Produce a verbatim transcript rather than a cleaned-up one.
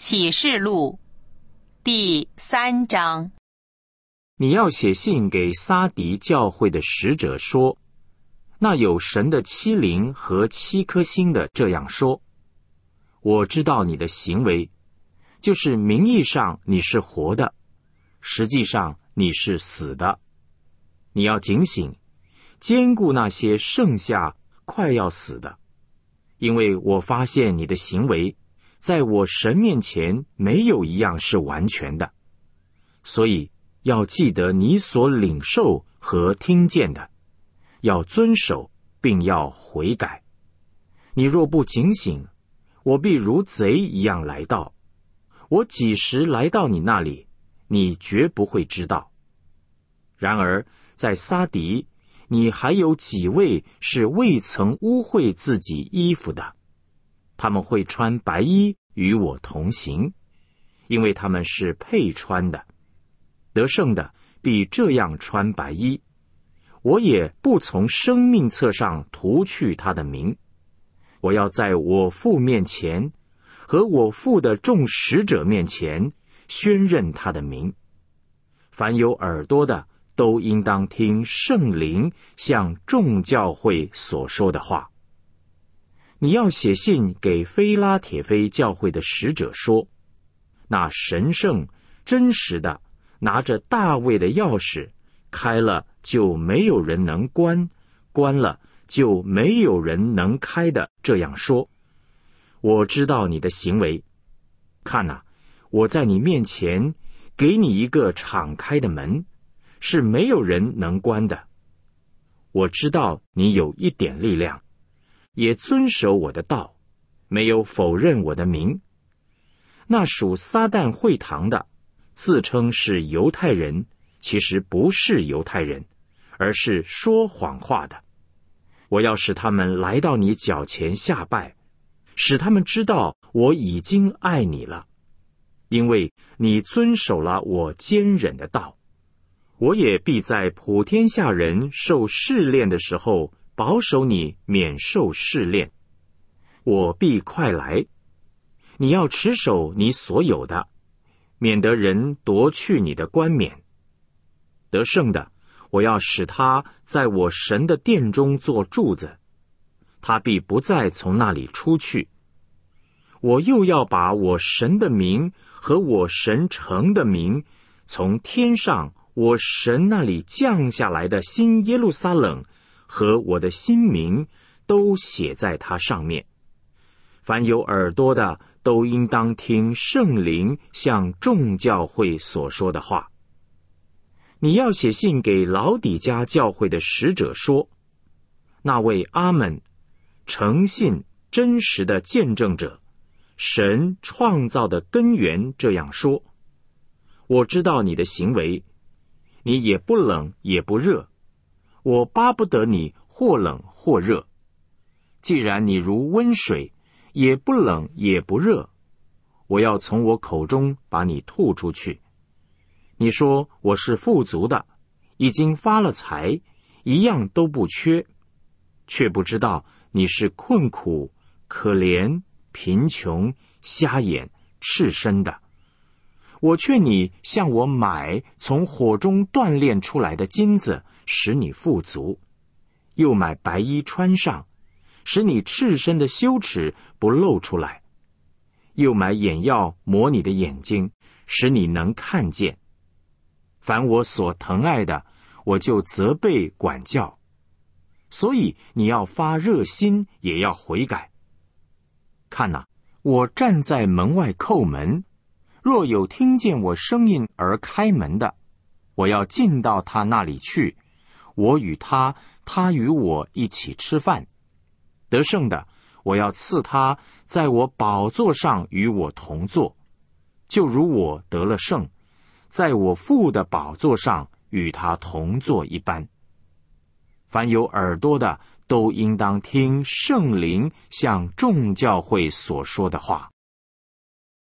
启示录第三章。 你要写信给撒狄教会的使者说，那有神的七灵和七颗星的这样说：我知道你的行为，就是名义上你是活的，实际上你是死的。你要警醒，兼顾那些剩下快要死的，因为我发现你的行为在我神面前没有一样是完全的，所以要记得你所领受和听见的，要遵守，并要悔改。你若不警醒，我必如贼一样来到。我几时来到你那里，你绝不会知道。然而在撒狄，你还有几位是未曾污秽自己衣服的，他们会穿白衣与我同行，因为他们是配穿的。得胜的必这样穿白衣，我也不从生命册上涂去他的名。我要在我父面前和我父的众使者面前宣认他的名。凡有耳朵的，都应当听圣灵向众教会所说的话。你要写信给非拉铁非教会的使者说，那神圣真实的拿着大卫的钥匙，开了就没有人能关，关了就没有人能开的这样说：我知道你的行为，看哪，我在你面前给你一个敞开的门，是没有人能关的。我知道你有一点力量，也遵守我的道，没有否认我的名。那属撒旦会堂的，自称是犹太人，其实不是犹太人，而是说谎话的。我要使他们来到你脚前下拜，使他们知道我已经爱你了，因为你遵守了我坚忍的道。我也必在普天下人受试炼的时候，保守你免受试炼。我必快来，你要持守你所有的，免得人夺去你的冠冕。得胜的，我要使他在我神的殿中做柱子，他必不再从那里出去。我又要把我神的名和我神城的名，从天上我神那里降下来的新耶路撒冷和我的新名，都写在它上面。凡有耳朵的，都应当听圣灵向众教会所说的话。你要写信给老底嘉教会的使者说，那位阿们，诚信真实的见证者，神创造的根源这样说：我知道你的行为，你也不冷也不热，我巴不得你或冷或热。既然你如温水，也不冷也不热，我要从我口中把你吐出去。你说我是富足的，已经发了财，一样都不缺，却不知道你是困苦、可怜、贫穷、瞎眼、赤身的。我劝你向我买从火中锻炼出来的金子，使你富足；又买白衣穿上，使你赤身的羞耻不露出来；又买眼药抹你的眼睛，使你能看见。凡我所疼爱的，我就责备管教。所以你要发热心，也要悔改。看哪，我站在门外叩门，若有听见我声音而开门的，我要进到他那里去，我与他，他与我一起吃饭。得胜的，我要赐他在我宝座上与我同坐，就如我得了胜，在我父的宝座上与他同坐一般。凡有耳朵的，都应当听圣灵向众教会所说的话。